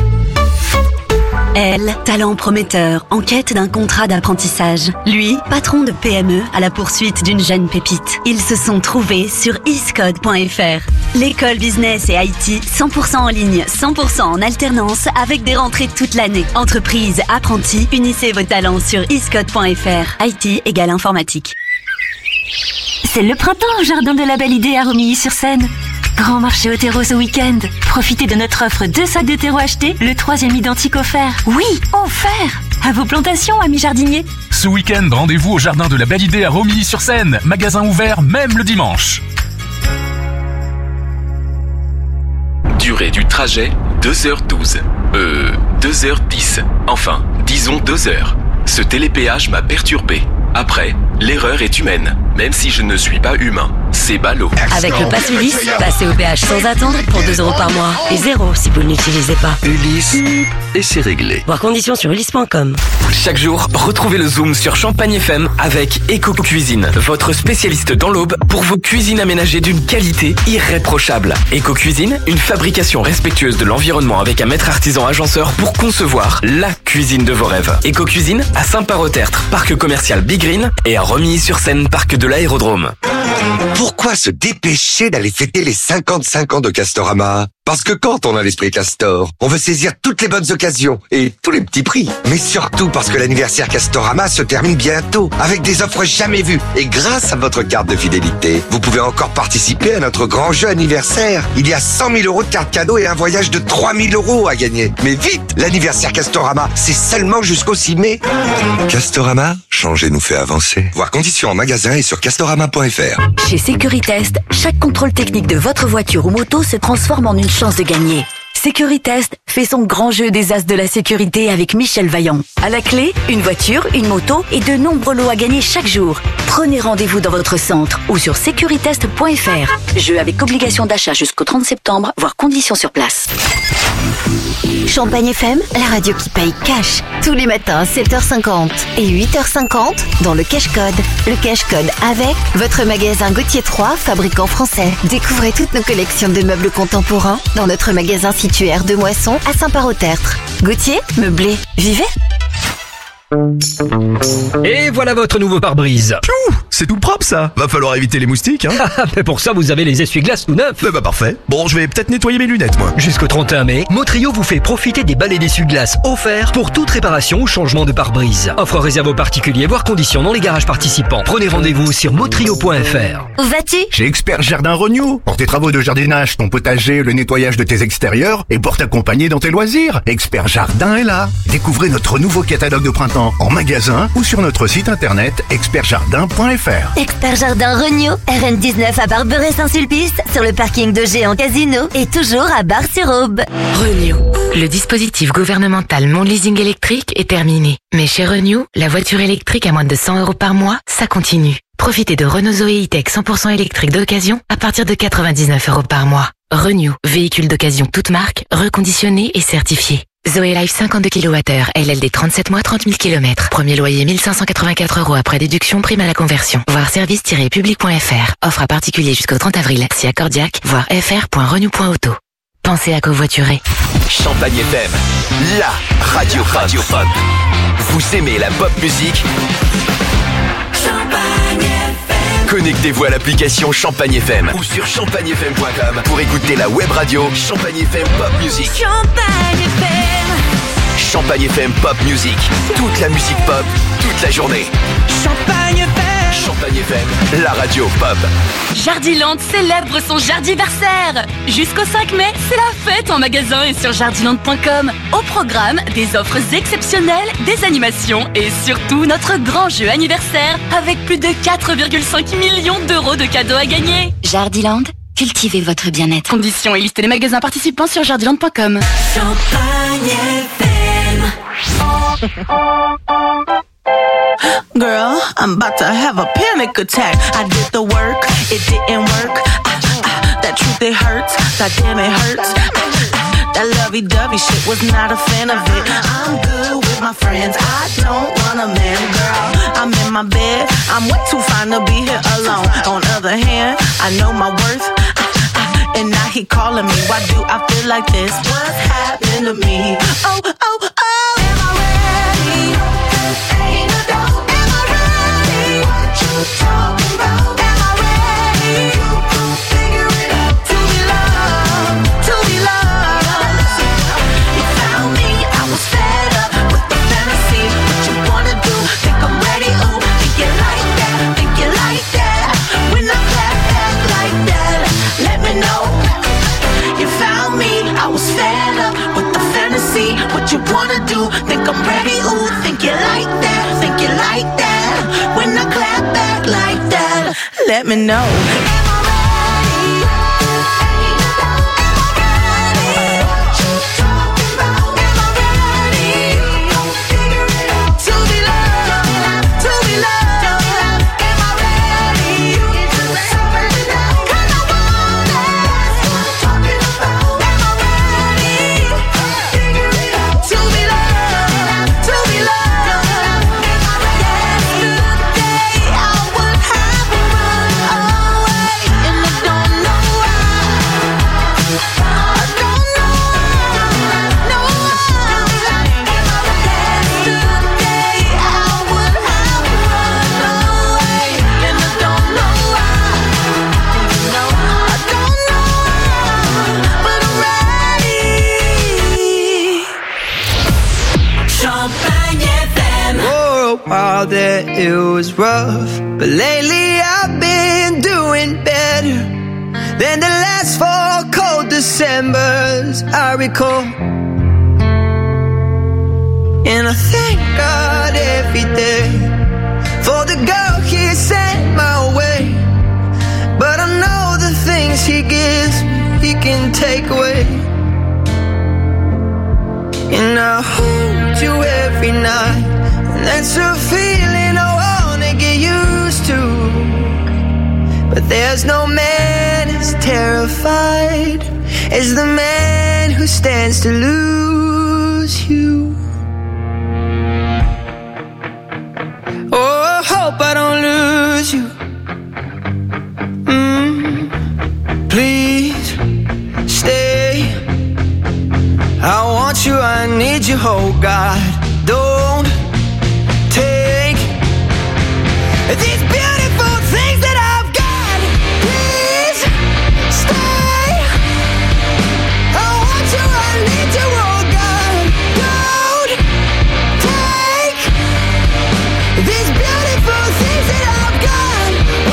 Elle, talent prometteur, en quête d'un contrat d'apprentissage. Lui, patron de P M E à la poursuite d'une jeune pépite. Ils se sont trouvés sur iscode point f r. L'école business et I T cent pour cent en ligne, cent pour cent en alternance avec des rentrées toute l'année. Entreprise, apprentis, unissez vos talents sur iscode point f r. I T égale informatique. C'est le printemps au jardin de la Belle Idée à Romilly-sur-Seine. Grand marché au terreau ce week-end. Profitez de notre offre deux sacs de terreau achetés, le troisième identique offert. Oui, offert! À vos plantations, amis jardiniers. Ce week-end, rendez-vous au jardin de la Belle Idée à Romilly-sur-Seine. Magasin ouvert même le dimanche. Durée du trajet, deux heures douze. Euh, deux heures dix. Enfin, disons deux heures. Ce télépéage m'a perturbé. Après, l'erreur est humaine, même si je ne suis pas humain. C'est ballot. Avec le pass Ulysse, passez au péage sans attendre pour deux euros par mois. Et zéro si vous ne l'utilisez pas. Ulysse, et c'est réglé. Voir conditions sur ulysse point com. Chaque jour, retrouvez le Zoom sur Champagne F M avec Eco Cuisine, votre spécialiste dans l'Aube pour vos cuisines aménagées d'une qualité irréprochable. Eco Cuisine, une fabrication respectueuse de l'environnement avec un maître artisan agenceur pour concevoir la cuisine de vos rêves. Eco Cuisine à Saint-Parot-Tertre, parc commercial Big Green, et à Romilly-sur-Seine, parc de l'Aérodrome. Pourquoi se dépêcher d'aller fêter les cinquante-cinq ans de Castorama? Parce que quand on a l'esprit Castor, on veut saisir toutes les bonnes occasions et tous les petits prix. Mais surtout parce que l'anniversaire Castorama se termine bientôt avec des offres jamais vues. Et grâce à votre carte de fidélité, vous pouvez encore participer à notre grand jeu anniversaire. Il y a cent mille euros de cartes cadeaux et un voyage de trois mille euros à gagner. Mais vite, l'anniversaire Castorama, c'est seulement jusqu'au six mai. Castorama, changer nous fait avancer. Voir conditions en magasin et sur castorama point f r. Chez Sécuritest, chaque contrôle technique de votre voiture ou moto se transforme en une chance de gagner. Sécuritest fait son grand jeu des as de la sécurité avec Michel Vaillant. À la clé, une voiture, une moto et de nombreux lots à gagner chaque jour. Prenez rendez-vous dans votre centre ou sur sécuritest point f r. Jeu avec obligation d'achat jusqu'au trente septembre, voire conditions sur place. Champagne F M, la radio qui paye cash. Tous les matins à sept heures cinquante et huit heures cinquante dans le Cash Code. Le Cash Code avec votre magasin Gauthier trois, fabricant français. Découvrez toutes nos collections de meubles contemporains dans notre magasin situé aire de Moisson à Saint-Parot-Tertre. Gauthier, meublé, vivez. Et voilà votre nouveau pare-brise. Piou, c'est tout propre ça. Va falloir éviter les moustiques hein. Mais pour ça vous avez les essuie-glaces tout neufs. Bah, bah parfait. Bon, je vais peut-être nettoyer mes lunettes moi. Jusqu'au trente et un mai, Motrio vous fait profiter des balais d'essuie-glaces offerts pour toute réparation ou changement de pare-brise. Offre réservée aux particuliers, voire conditions dans les garages participants. Prenez rendez-vous sur motrio point f r. Où vas-tu? Chez Expert Jardin Renew. Pour tes travaux de jardinage, ton potager, le nettoyage de tes extérieurs et pour t'accompagner dans tes loisirs. Expert Jardin est là. Découvrez notre nouveau catalogue de printemps en magasin ou sur notre site internet expert jardin point f r. Expert Jardin Renew, R N dix-neuf à Barberet-Saint-Sulpice, sur le parking de Géant Casino et toujours à Bar-sur-Aube. Renew. Le dispositif gouvernemental Mon Leasing électrique est terminé. Mais chez Renew, la voiture électrique à moins de cent euros par mois, ça continue. Profitez de Renault Zoé E-Tech cent pour cent électrique d'occasion à partir de quatre-vingt-dix-neuf euros par mois. Renew, véhicule d'occasion toute marque, reconditionné et certifié. Zoé Life cinquante-deux kilowattheures, L L D trente-sept mois, trente mille kilomètres. Premier loyer mille cinq cent quatre-vingt-quatre euros après déduction, prime à la conversion. Voir service tiret public point f r. Offre à particulier jusqu'au trente avril. Si accordiaque, voir f r point renew point auto. Pensez à covoiturer. Champagne F M, la radio radio pop. Vous aimez la pop musique? Champagne F M. Connectez-vous à l'application Champagne F M ou sur champagne f m point com pour écouter la web radio Champagne F M Pop Music. Champagne F M. Champagne F M Pop Music. Toute la musique pop, toute la journée. Champagne F M. Champagne F M, la radio pop. Jardiland célèbre son jardiversaire. Jusqu'au cinq mai, c'est la fête en magasin et sur jardiland point com. Au programme, des offres exceptionnelles, des animations et surtout notre grand jeu anniversaire avec plus de quatre virgule cinq millions d'euros de cadeaux à gagner. Jardiland, cultivez votre bien-être. Conditions et liste des magasins participants sur jardiland point com. Champagne F M. Girl, I'm about to have a panic attack. I did the work, it didn't work. Ah, ah, that truth, it hurts. God damn, it hurts. Ah, ah, that lovey-dovey shit was not a fan of it. I'm good with my friends. I don't want a man, girl. I'm in my bed. I'm way too fine to be here alone. On other hand, I know my worth. Ah, ah, and now he calling me. Why do I feel like this? What's happening to me? Oh, oh, oh. Am I ready? Ain't no doubt. Talking about, am I ready? You can figure it out. To be loved, to be loved. You found me, I was fed up with the fantasy. What you wanna do? Think I'm ready? Ooh, think you like that? Think you like that? When I clap back like that, let me know. You found me, I was fed up with the fantasy. What you wanna do? Think I'm ready? Ooh, think you like that? Think you like that? When I clap back like that, let me know. Am I ready? Ain't no doubt. Am I ready? What you talking about? Am I ready? Don't figure it out. To be loved, to be loved. Am I ready? You can just say it now. 'Cause I want it. That's what I'm talking about. Am I ready? Figure it out. To be loved, to be loved. While that it was rough, but lately I've been doing better than the last four cold Decembers I recall. And I thank God every day for the girl He sent my way. But I know the things He gives me, He can take away. And I hold you every night, and that's a feeling I wanna get used to. But there's no man as terrified as the man who stands to lose you. Oh, I hope I don't lose you. Mm, please stay. I want you, I need you, oh God. Don't take these beautiful things that I've got. Please stay. I want you, I need you, oh God. Don't take these beautiful things that I've got.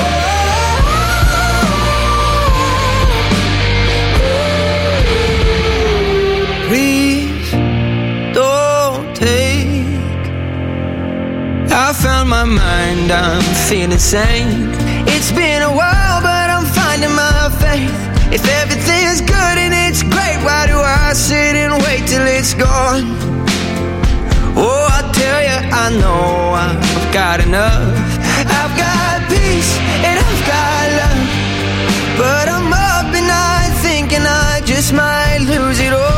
Oh. Please don't take. I found my mind, I'm feeling sane. It's been a while, but I'm finding my faith. If everything's good and it's great, why do I sit and wait till it's gone? Oh, I tell you, I know I've got enough. I've got peace and I've got love, but I'm up at night thinking I just might lose it all.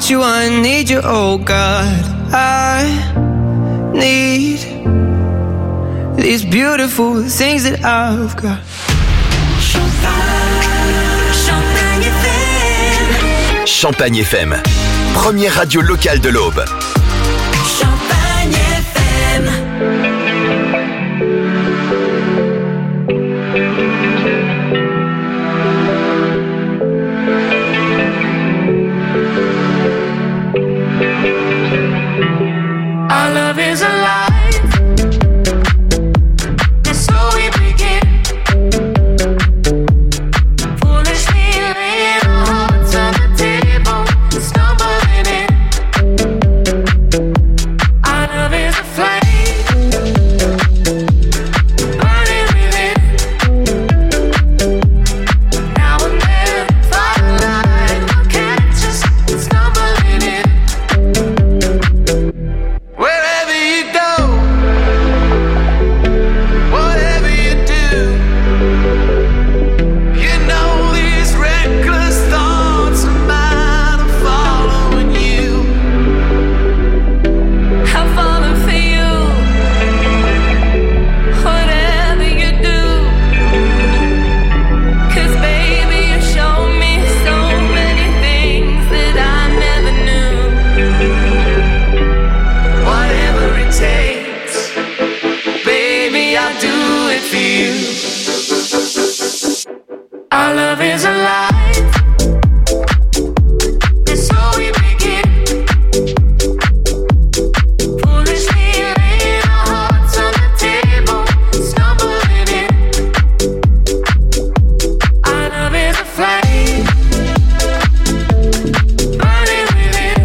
want you, I need you, oh God. I need these beautiful things that I've got. Champagne F M, première radio locale de l'Aube. Champagne F M. Our love is alive, and so we begin. Foolishly laying our hearts on the table, stumbling in. Our love is a flame, burning within. Now and then, firelight will catch us stumbling in. Wherever you go, whatever you do, you know these reckless thoughts of mine are following you. I'm falling for you, whatever you do. 'Cause baby, you show me so many things that I never knew. Whatever it takes, baby, I'll do it for you. Our love is alive, and so we begin. Foolishly laying our hearts on the table, stumbling in. Our love is a flame, burning within.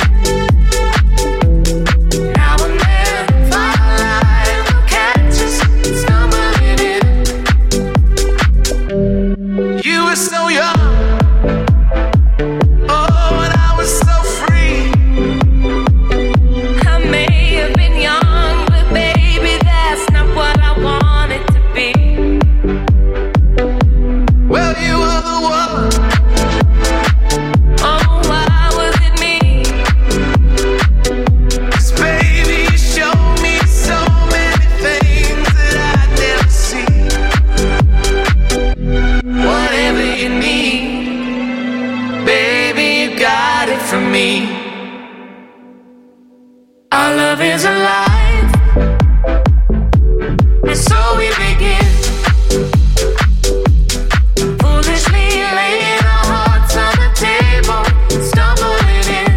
Now and then, firelight will catch us stumbling in. You were so young, oh, and I was so free. I may have been young, but baby, that's not what I wanted to be. Well, you were the one. Oh, why was it me? 'Cause baby, you showed me so many things that I'd never see. Whatever you need, baby, you got it from me. Our love is alive, and so we begin. Foolishly laying our hearts on the table, stumbling in.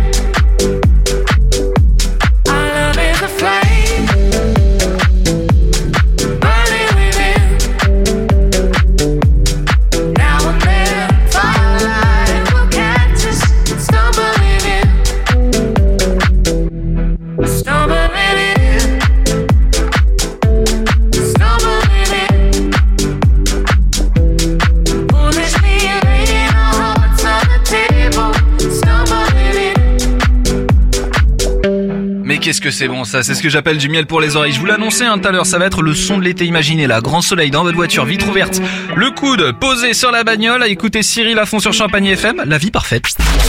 Our love is a flame, burning within. Now and then, firelight will catch us stumbling in. Stumbling in. Stumbling in. Foolishly laying our hearts on the table, stumbling in. Mais qu'est-ce que c'est bon ça, c'est ce que j'appelle du miel pour les oreilles. Je vous l'ai annoncé hein, tout à l'heure, ça va être le son de l'été, imaginez là, grand soleil dans votre voiture, vitre ouverte, le coude posé sur la bagnole, à écouter Cyril à fond sur Champagne F M, la vie parfaite.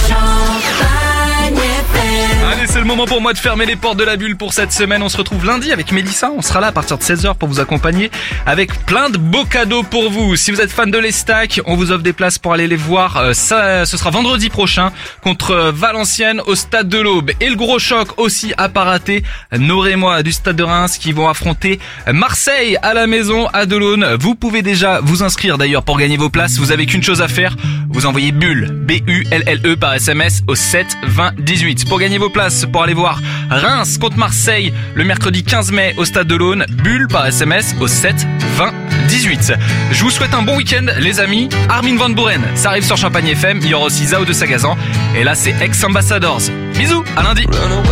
Allez, c'est le moment pour moi de fermer les portes de la bulle pour cette semaine. On se retrouve lundi avec Mélissa. On sera là à partir de seize heures pour vous accompagner avec plein de beaux cadeaux pour vous. Si vous êtes fan de l'Estac, on vous offre des places pour aller les voir. Euh, ça, ce sera vendredi prochain contre euh, Valenciennes au Stade de l'Aube. Et le gros choc aussi à pas rater, Norémois du Stade de Reims qui vont affronter Marseille à la maison à Delaune. Vous pouvez déjà vous inscrire d'ailleurs pour gagner vos places. Vous avez qu'une chose à faire, vous envoyez bulle, B U L L E par S M S au sept vingt dix-huit. Pour gagner vos places pour aller voir Reims contre Marseille le mercredi quinze mai au Stade de l'Aune, bulle par S M S au sept vingt dix-huit. Je vous souhaite un bon week-end les amis. Armin van Buuren, ça arrive sur Champagne F M. Il y aura aussi Zao de Sagazan. Et là c'est Ex-Ambassadors. Bisous, à lundi.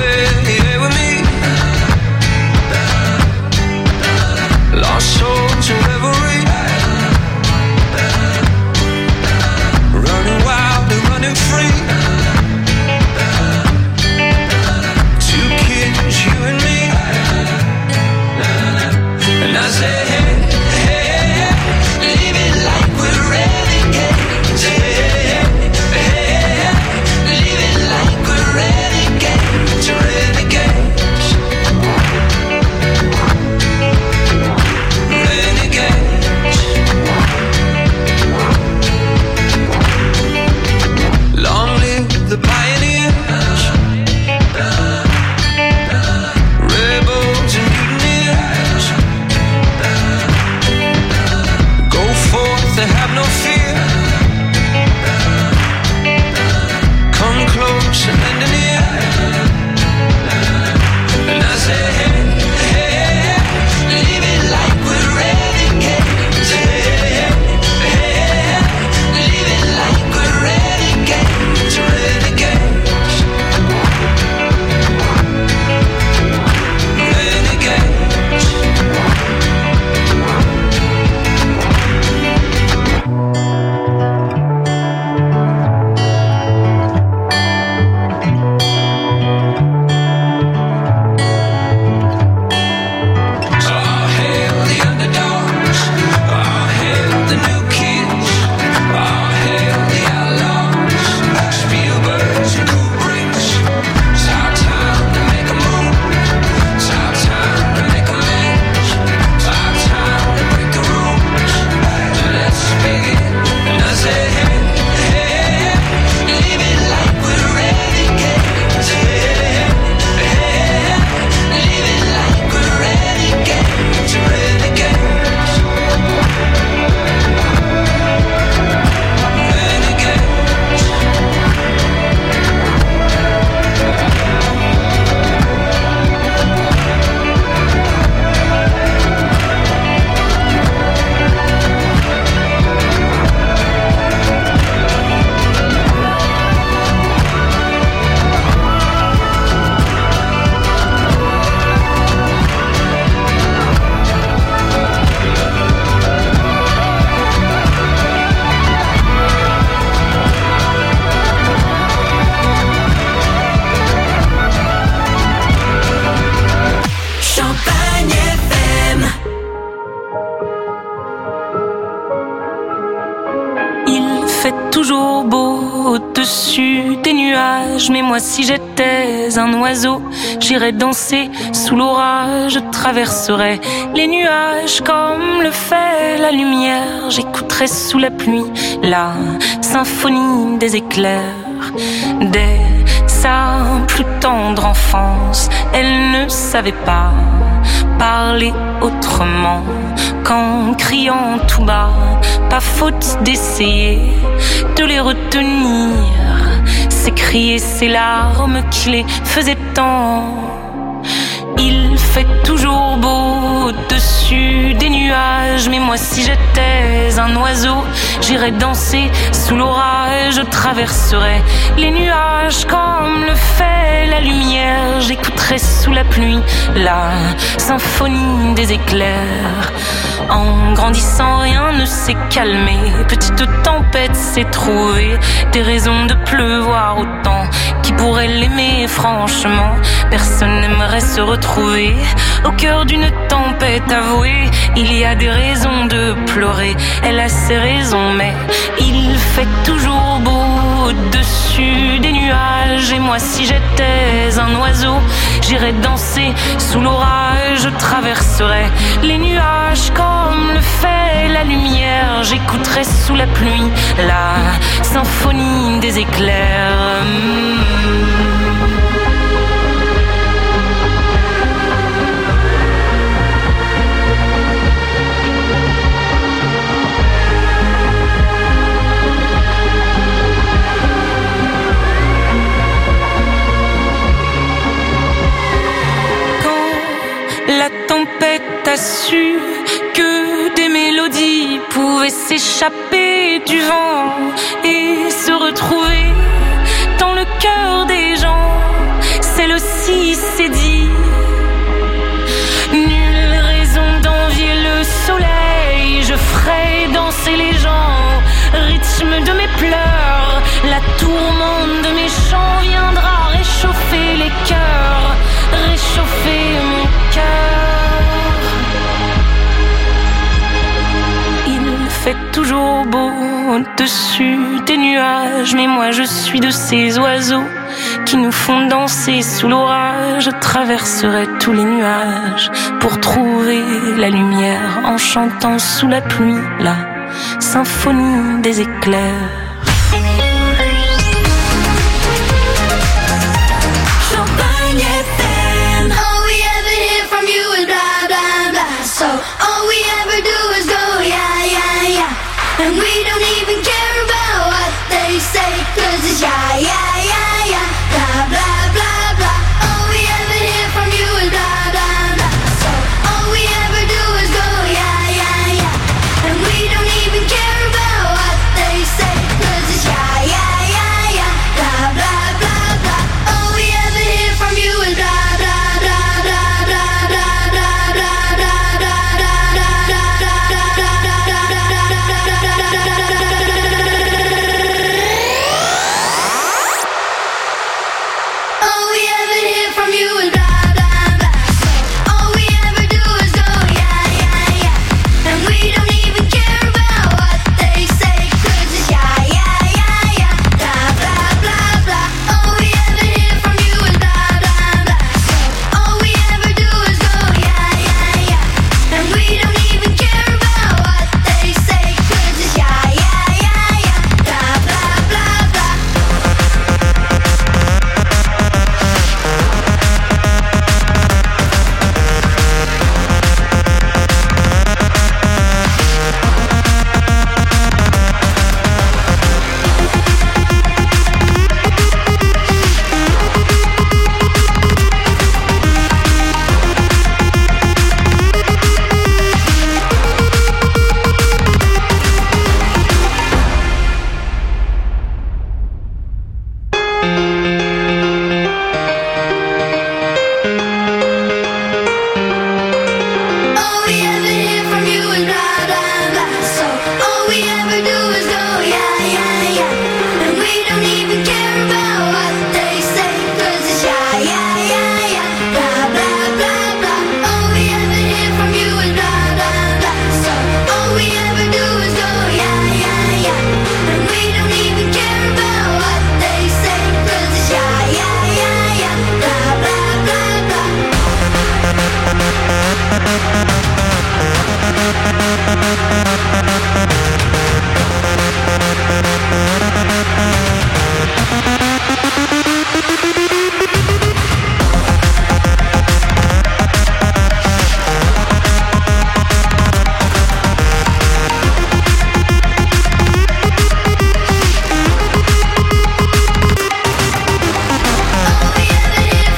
Lost soul to reverie, running wild and running free. Two kids, you and me. And I say, hey, hey, live it like we're renegades. Hey, hey, hey, live it like we're renegades. toujours beau au-dessus des nuages. Mais moi si j'étais un oiseau, j'irais danser sous l'orage. Je traverserais les nuages comme le fait la lumière. J'écouterais sous la pluie la symphonie des éclairs. Dès sa plus tendre enfance, elle ne savait pas parler autrement qu'en criant tout bas. Pas faute d'essayer de les retenir, ces cris et ces larmes qui les faisaient tant. Il fait toujours beau au-dessus des nuages. Mais moi si j'étais un oiseau, j'irais danser sous l'orage. Je traverserais les nuages comme le fait la lumière. J'écouterais sous la pluie la symphonie des éclairs. En grandissant, rien ne s'est calmé. Petite tempête s'est trouvée des raisons de pleuvoir autant. Qui pourrait l'aimer franchement? Personne n'aimerait se retrouver au cœur d'une tempête avouée. Il y a des raisons de pleurer, elle a ses raisons, mais il fait toujours beau au-dessus des nuages. Et moi si j'étais un oiseau, j'irais danser sous l'orage. Je traverserais les nuages comme le fait la lumière. J'écouterais sous la pluie la symphonie des éclairs. La tempête a su que des mélodies pouvaient s'échapper du vent et se retrouver dans le cœur des gens. Celle-ci s'est dit: nulle raison d'envier le soleil. Je ferai danser les gens au rythme de mes pleurs. La tourmente de mes chants viendra réchauffer les cœurs, réchauffer mon cœur. Il fait toujours beau au-dessus des nuages. Mais moi je suis de ces oiseaux qui nous font danser sous l'orage. Je traverserai tous les nuages pour trouver la lumière en chantant sous la pluie la symphonie des éclairs.